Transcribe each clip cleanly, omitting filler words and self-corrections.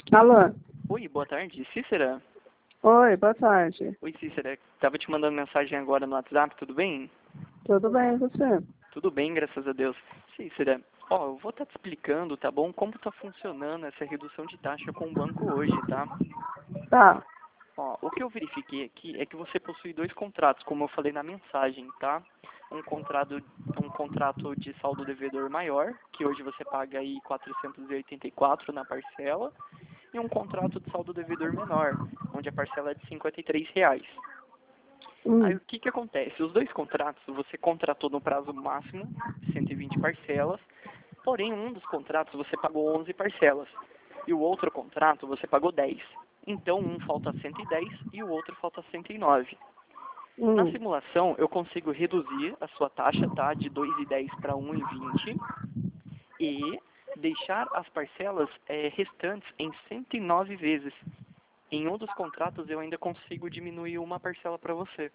Alô? Oi, boa tarde. Cícera? Oi, boa tarde. Oi, Cícera. Tava te mandando mensagem agora no WhatsApp, tudo bem? Tudo bem, e você? Tudo bem, graças a Deus. Cícera, eu vou estar te explicando, tá bom? Como tá funcionando essa redução de taxa com o banco hoje, tá? Tá. O que eu verifiquei aqui é que você possui dois contratos, como eu falei na mensagem, tá? Um contrato de saldo devedor maior, que hoje você paga aí 484 na parcela, e um contrato de saldo devedor menor, onde a parcela é de R$ 53. Aí Hum, o que que acontece? Os dois contratos você contratou no prazo máximo, 120 parcelas, porém um dos contratos você pagou 11 parcelas e o outro contrato você pagou 10. Então um falta 110 e o outro falta 109. Na hum, simulação eu consigo reduzir a sua taxa, tá, de 2,10 para 1,20 e deixar as parcelas restantes em 109 vezes. Em um dos contratos eu ainda consigo diminuir uma parcela para você,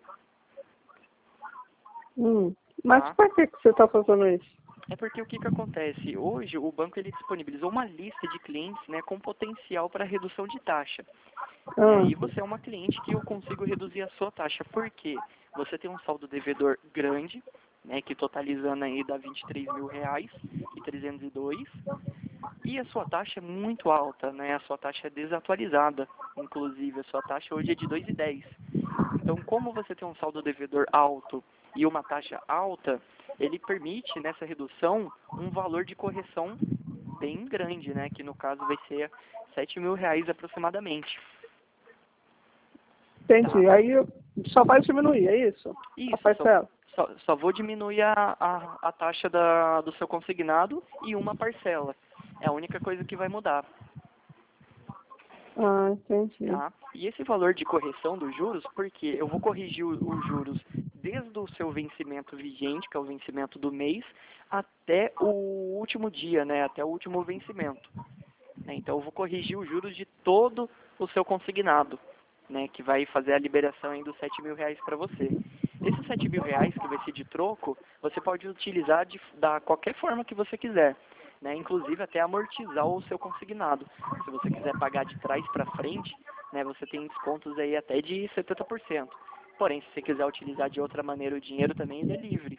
Mas tá? por que você tá fazendo isso? É porque o que que acontece? Hoje o banco ele disponibilizou uma lista de clientes, né, com potencial para redução de taxa, né? Ah, E você é uma cliente que eu consigo reduzir a sua taxa. Por quê? Você tem um saldo devedor grande, né, que totalizando aí dá R$ 23.000 e 302, e a sua taxa é muito alta, né? A sua taxa é desatualizada, inclusive a sua taxa hoje é de 2,10. Então, como você tem um saldo devedor alto e uma taxa alta, ele permite nessa redução um valor de correção bem grande, né? Que no caso vai ser R$ 7.000 aproximadamente, tá? entendi. Aí só vai diminuir, é isso? A Isso, parcela? só vou diminuir a taxa do seu consignado e uma parcela. É a única coisa que vai mudar. Ah, entendi. Tá? E esse valor de correção dos juros, porque eu vou corrigir os juros desde o seu vencimento vigente, que é o vencimento do mês, até o último dia, né? Até o último vencimento, né? Então eu vou corrigir os juros de todo o seu consignado, né? Que vai fazer a liberação aí dos R$ 7.000 para você. Esses R$ 7.000 que vai ser de troco, você pode utilizar da qualquer forma que você quiser, né? Inclusive até amortizar o seu consignado. Se você quiser pagar de trás para frente, né? Você tem descontos aí até de 70%. Porém, se você quiser utilizar de outra maneira o dinheiro também, ele é livre.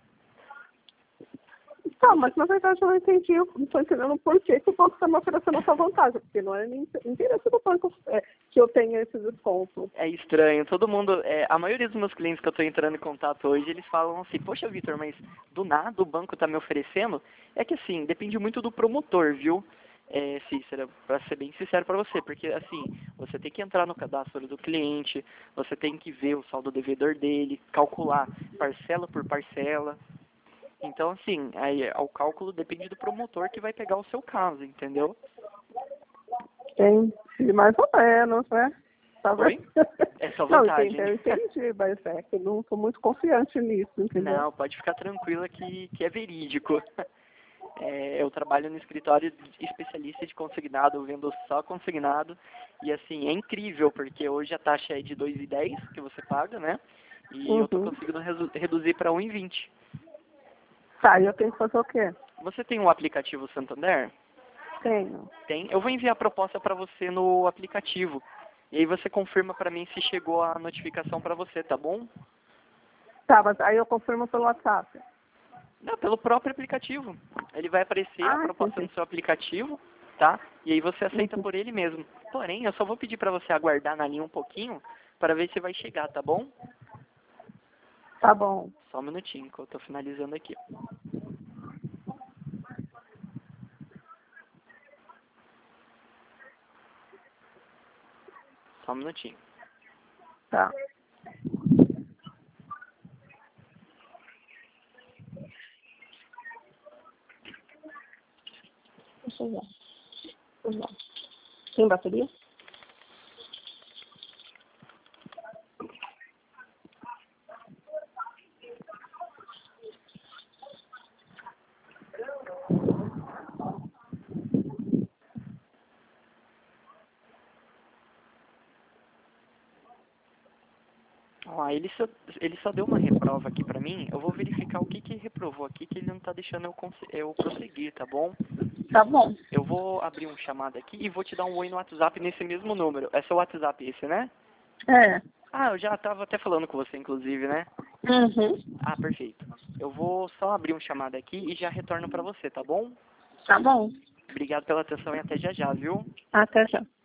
Tá, Você mas na verdade eu não entendi, eu não estou entendendo por que que o banco está me oferecendo essa vantagem, porque não é nem interesse do banco que eu tenha esse desconto. É estranho, todo mundo, a maioria dos meus clientes que eu estou entrando em contato hoje, eles falam assim, poxa Vitor, mas do nada o banco está me oferecendo? É que assim, depende muito do promotor, viu, Cícera, para ser bem sincero para você, porque assim, você tem que entrar no cadastro do cliente, você tem que ver o saldo devedor dele, calcular parcela por parcela, então assim, aí, o cálculo depende do promotor que vai pegar o seu caso, entendeu? Entendi, mais ou menos, né? Tá vendo? Oi? É só Não, vantagem. eu entendi, mas é que eu não estou muito confiante nisso, entendeu? Não, pode ficar tranquila que é verídico. Eu trabalho no escritório de especialista de consignado, eu vendo só consignado. E assim, é incrível, porque hoje a taxa é de 2,10 que você paga, né? E eu tô Uhum. conseguindo reduzir para 1,20. Tá, e eu tenho que fazer o quê? Você tem o aplicativo Santander? Tenho. Tem. Eu vou enviar a proposta para você no aplicativo. E aí você confirma para mim se chegou a notificação para você, tá bom? Tá, mas aí eu confirmo pelo WhatsApp. Não, pelo próprio aplicativo. Ele vai aparecer a Ah, proposta no entendi. seu aplicativo, tá? E aí você aceita Uhum. por ele mesmo. Porém, eu só vou pedir para você aguardar na linha um pouquinho para ver se vai chegar, tá bom? Tá bom. Só um minutinho que eu tô finalizando aqui. Só um minutinho. Tá. Deixa eu ver. Deixa eu ver. Tem bateria? Ele só deu uma reprova aqui pra mim. Eu vou verificar o que que reprovou aqui, que ele não tá deixando eu prosseguir, tá bom? Tá bom. Eu vou abrir um chamado aqui e vou te dar um oi no WhatsApp nesse mesmo número. É seu WhatsApp esse, né? É. Ah, eu já tava até falando com você, inclusive, né? Uhum. Ah, perfeito. Eu vou só abrir um chamado aqui e já retorno pra você, tá bom? Tá bom. Obrigado pela atenção e até já já, viu? Até já.